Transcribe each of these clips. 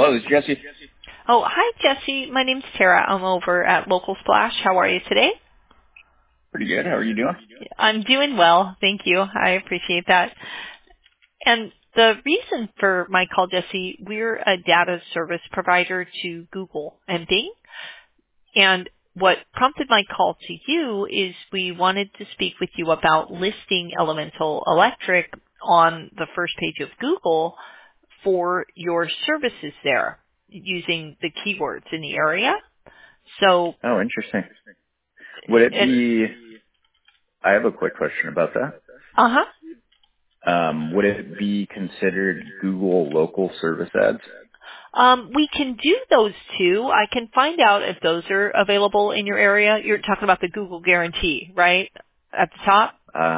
Hello, this is Jesse. Oh, hi, Jesse. My name's Tara. I'm over at Local Splash. How are you today? Pretty good. How are you doing? I'm doing well. Thank you. I appreciate that. And the reason for my call, Jesse, we're a data service provider to Google and Bing. And what prompted my call to you is we wanted to speak with you about listing Elemental Electric on the first page of Google for your services there using the keywords in the area. So, Oh, interesting. Would it be, I have a quick question about that. Would it be considered Google local service ads? We can do those too. I can find out if those are available in your area. You're talking about the Google Guarantee, right? At the top?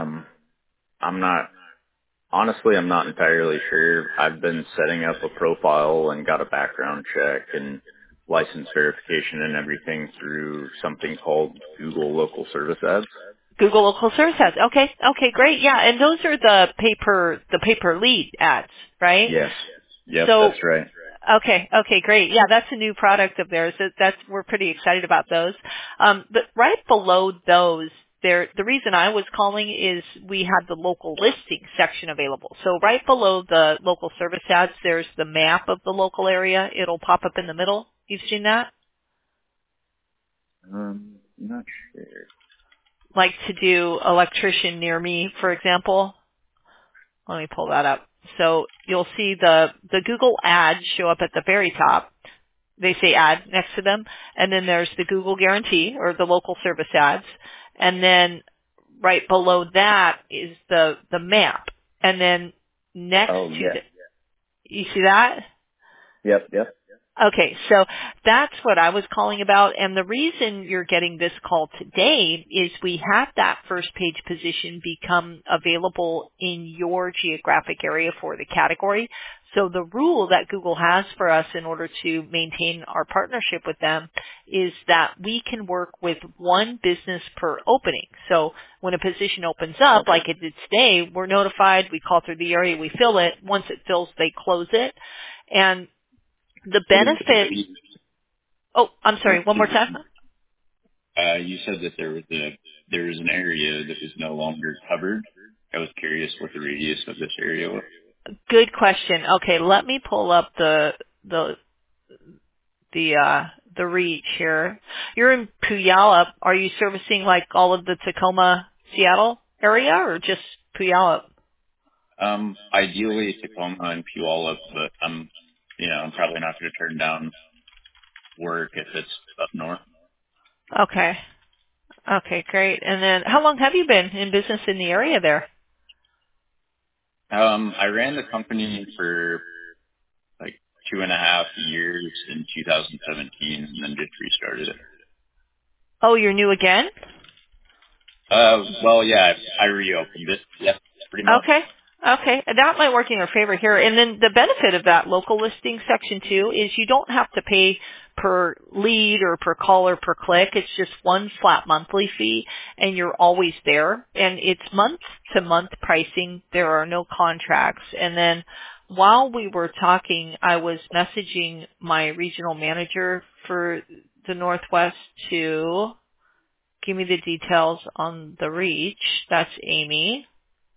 Honestly, I'm not entirely sure. I've been setting up a profile and got a background check and license verification and everything through something called Google local service ads. Google Local Service Ads. Okay. Okay, great. Yeah, and those are the paper lead ads, right? Yes. Yep, So, that's right. Okay, great. Yeah, that's a new product of theirs. We're pretty excited about those. But right below those, the reason I was calling is we had the local listing section available. So right below the local service ads, there's the map of the local area. It'll pop up in the middle. You've seen that? Not sure. Like to do electrician near me, for example. Let me pull that up. So you'll see the Google ads show up at the very top. They say ad next to them. And then there's the Google Guarantee or the local service ads. And then right below that is the map. And then next you see that? Yep. Okay, so that's what I was calling about, and the reason you're getting this call today is we have that first page position become available in your geographic area for the category. So the rule that Google has for us in order to maintain our partnership with them is that we can work with one business per opening. So when a position opens up, like it did today, we're notified, we call through the area, we fill it. Once it fills, they close it. And the benefit. Oh, I'm sorry. One more time. You said that there was an area that is no longer covered. I was curious what the radius of this area was. Good question. Okay, let me pull up the reach here. You're in Puyallup. Are you servicing like all of the Tacoma, Seattle area, or just Puyallup? Ideally Tacoma and Puyallup, but I'm probably not going to turn down work if it's up north. Okay. Okay, great. And then how long have you been in business in the area there? I ran the company for like 2.5 years in 2017 and then just restarted it. Oh, you're new again? Well, yeah, I reopened it. Yep, pretty much. Okay. That might work in your favor here. And then the benefit of that local listing section too is you don't have to pay per lead or per call or per click. It's just one flat monthly fee and you're always there. And it's month to month pricing. There are no contracts. And then while we were talking, I was messaging my regional manager for the Northwest to give me the details on the reach. That's Amy.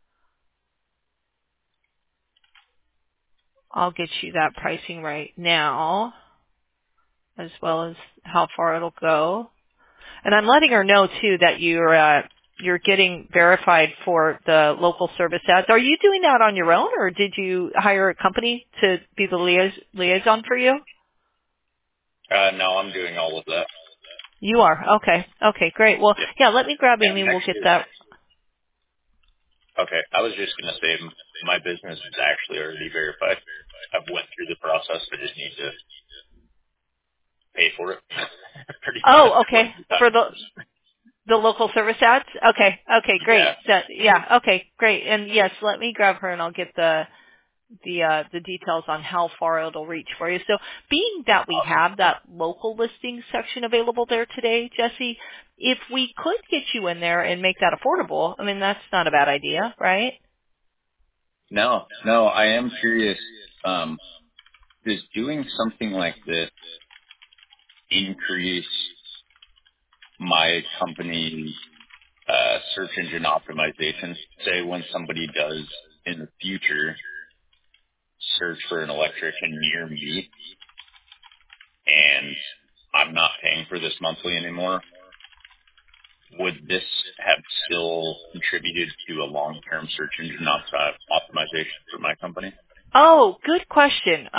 I'll get you that pricing right now, as well as how far it'll go. And I'm letting her know too that you're getting verified for the local service ads. Are you doing that on your own, or did you hire a company to be the liaison for you? No, I'm doing all of that. You are? Okay, great. Well, yeah, let me grab Amy. We'll get that. Okay, I was just going to say my business is actually already verified. I've went through the process. I just need to pay for it. Oh, okay. For the local service ads? Okay, great. Okay, great. And yes, let me grab her and I'll get the details on how far it'll reach for you. So being that we have that local listing section available there today, Jesse, if we could get you in there and make that affordable, I mean, that's not a bad idea, right? No, I am curious, does doing something like this increase my company search engine optimization? Say when somebody does in the future search for an electrician near me and I'm not paying for this monthly anymore, would this have still contributed to a long-term search engine optimization for my company? Oh, good question.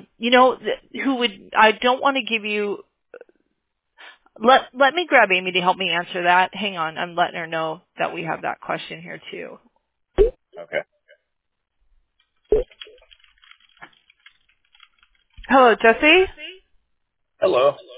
I don't want to give you, let me grab Amy to help me answer that. Hang on, I'm letting her know that we have that question here too. Okay. Hello, Jesse? Hello.